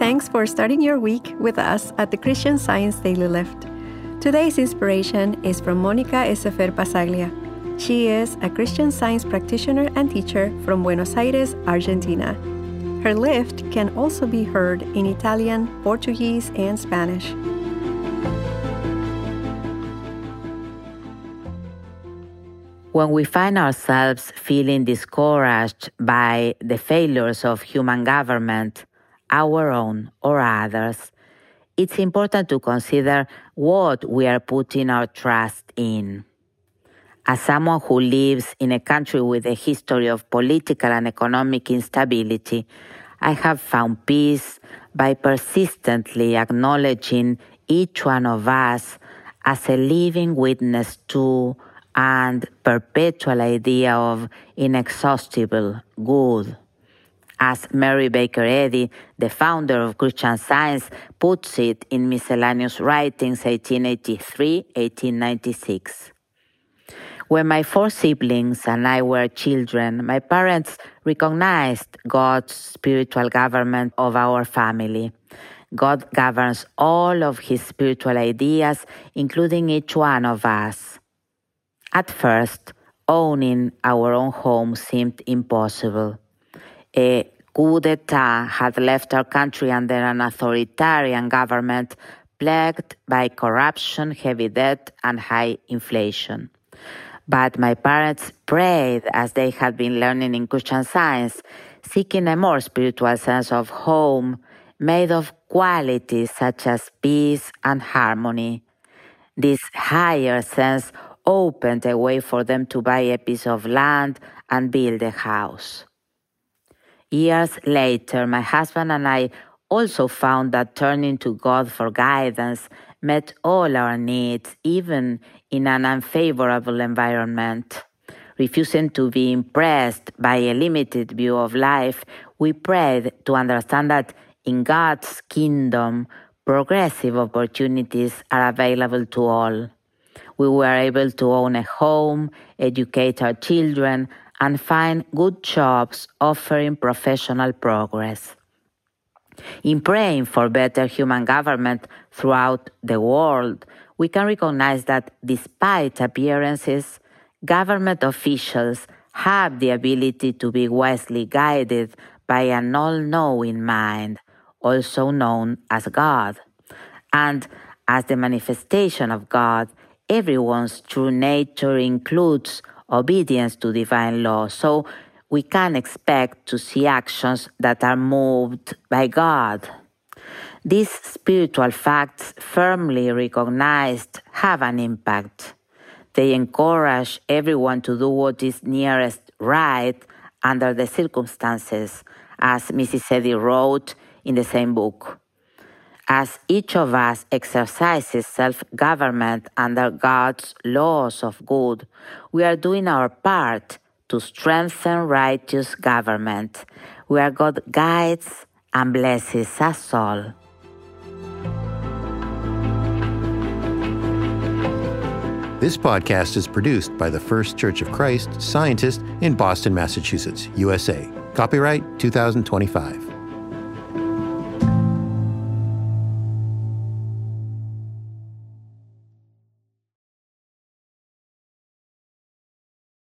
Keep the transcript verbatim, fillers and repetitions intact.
thanks for starting your week with us at the Christian Science Daily Lift. Today's inspiration is from Mónica Ezefer Pasaglia. She is a Christian Science practitioner and teacher from Buenos Aires, Argentina. Her lift can also be heard in Italian, Portuguese, and Spanish. When we find ourselves feeling discouraged by the failures of human government, our own or others, it's important to consider what we are putting our trust in. As someone who lives in a country with a history of political and economic instability, I have found peace by persistently acknowledging each one of us as a living witness to and perpetual idea of inexhaustible good. As Mary Baker Eddy, the founder of Christian Science, puts it in Miscellaneous Writings eighteen eighty-three to eighteen ninety-six. When my four siblings and I were children, my parents recognized God's spiritual government of our family. God governs all of His spiritual ideas, including each one of us. At first, owning our own home seemed impossible. A coup d'etat had left our country under an authoritarian government plagued by corruption, heavy debt, and high inflation. But my parents prayed as they had been learning in Christian Science, seeking a more spiritual sense of home made of qualities such as peace and harmony. This higher sense opened a way for them to buy a piece of land and build a house. Years later, my husband and I also found that turning to God for guidance met all our needs, even in an unfavorable environment. Refusing to be impressed by a limited view of life, we prayed to understand that in God's kingdom, progressive opportunities are available to all. We were able to own a home, educate our children, and find good jobs offering professional progress. In praying for better human government throughout the world, we can recognize that despite appearances, government officials have the ability to be wisely guided by an all-knowing mind, also known as God. And as the manifestation of God, everyone's true nature includes obedience to divine law, so we can expect to see actions that are moved by God. These spiritual facts, firmly recognized, have an impact. They encourage everyone to do what is nearest right under the circumstances, as Missus Eddy wrote in the same book. As each of us exercises self-government under God's laws of good, we are doing our part to strengthen righteous government, where God guides and blesses us all. This podcast is produced by the First Church of Christ Scientist in Boston, Massachusetts, U S A. Copyright two thousand twenty-five.